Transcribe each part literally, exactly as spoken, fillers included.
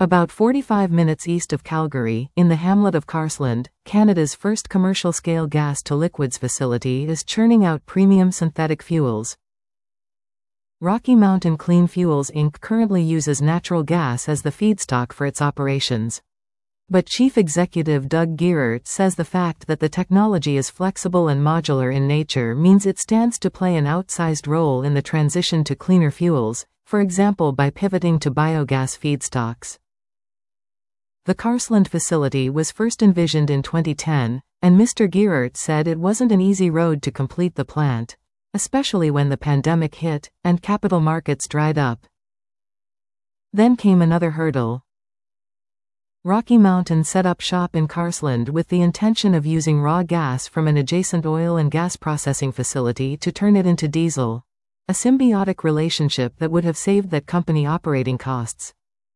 About forty-five minutes east of Calgary, in the hamlet of Carseland, Canada's first commercial-scale gas-to-liquids facility is churning out premium synthetic fuels. Rocky Mountain Clean Fuels Incorporated currently uses natural gas as the feedstock for its operations. But Chief Executive Doug Geeraert says the fact that the technology is flexible and modular in nature means it stands to play an outsized role in the transition to cleaner fuels, for example by pivoting to biogas feedstocks. The Carseland facility was first envisioned in twenty ten, and Mister Geeraert said it wasn't an easy road to complete the plant, especially when the pandemic hit and capital markets dried up. Then came another hurdle. Rocky Mountain set up shop in Carseland with the intention of using raw gas from an adjacent oil and gas processing facility to turn it into diesel, a symbiotic relationship that would have saved that company operating costs.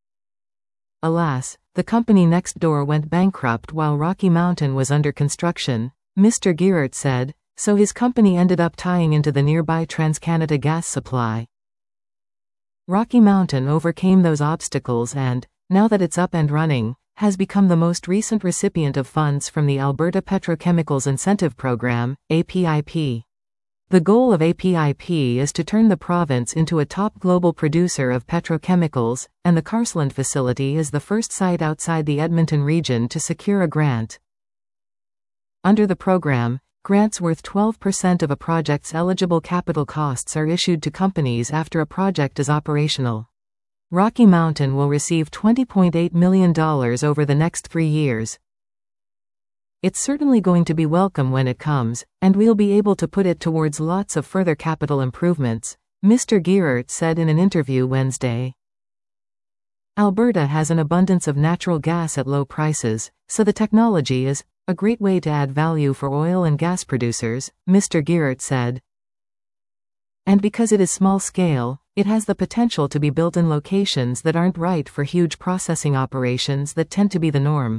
Alas, the company next door went bankrupt while Rocky Mountain was under construction, Mister Geeraert said, so his company ended up tying into the nearby TransCanada gas supply. Rocky Mountain overcame those obstacles and, now that it's up and running, has become the most recent recipient of funds from the Alberta Petrochemicals Incentive Program, A P I P. The goal of A P I P is to turn the province into a top global producer of petrochemicals, and the Carseland facility is the first site outside the Edmonton region to secure a grant. Under the program, grants worth twelve percent of a project's eligible capital costs are issued to companies after a project is operational. Rocky Mountain will receive twenty point eight million dollars over the next three years. It's certainly going to be welcome when it comes, and we'll be able to put it towards lots of further capital improvements, Mister Geeraert said in an interview Wednesday. Alberta has an abundance of natural gas at low prices, so the technology is a great way to add value for oil and gas producers, Mister Geeraert said. And because it is small scale, it has the potential to be built in locations that aren't right for huge processing operations that tend to be the norm.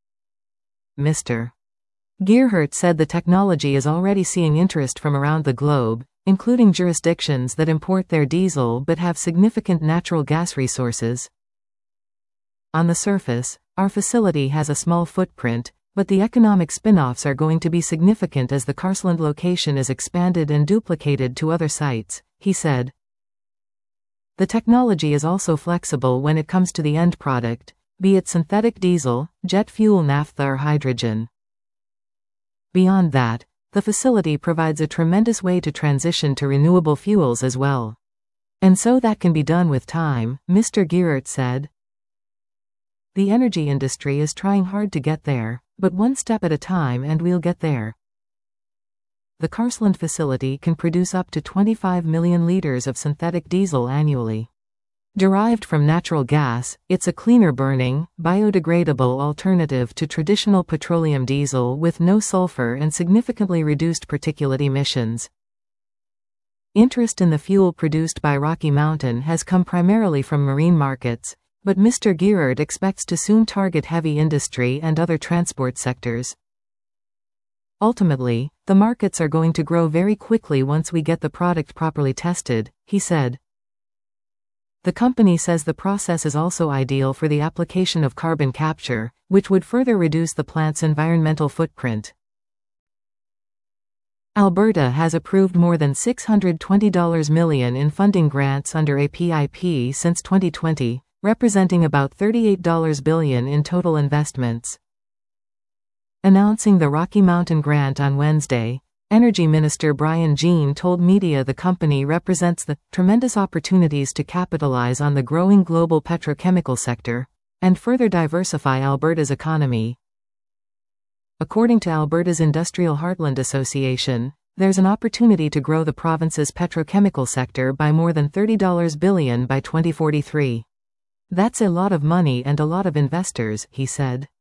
Mister Geeraert said the technology is already seeing interest from around the globe, including jurisdictions that import their diesel but have significant natural gas resources. On the surface, our facility has a small footprint, but the economic spin-offs are going to be significant as the Carseland location is expanded and duplicated to other sites, he said. The technology is also flexible when it comes to the end product, be it synthetic diesel, jet fuel, naphtha or hydrogen. Beyond that, the facility provides a tremendous way to transition to renewable fuels as well. And so that can be done with time, Mister Geeraert said. The energy industry is trying hard to get there, but one step at a time and we'll get there. The Carseland facility can produce up to twenty-five million liters of synthetic diesel annually. Derived from natural gas, it's a cleaner burning, biodegradable alternative to traditional petroleum diesel with no sulfur and significantly reduced particulate emissions. Interest in the fuel produced by Rocky Mountain has come primarily from marine markets, but Mister Geeraert expects to soon target heavy industry and other transport sectors. Ultimately, the markets are going to grow very quickly once we get the product properly tested, he said. The company says the process is also ideal for the application of carbon capture, which would further reduce the plant's environmental footprint. Alberta has approved more than six hundred twenty million dollars in funding grants under A P I P since twenty twenty, representing about thirty-eight billion dollars in total investments. Announcing the Rocky Mountain grant on Wednesday, Energy Minister Brian Jean told media the company represents the tremendous opportunities to capitalize on the growing global petrochemical sector and further diversify Alberta's economy. According to Alberta's Industrial Heartland Association, there's an opportunity to grow the province's petrochemical sector by more than thirty billion dollars by twenty forty-three. That's a lot of money and a lot of investors, he said.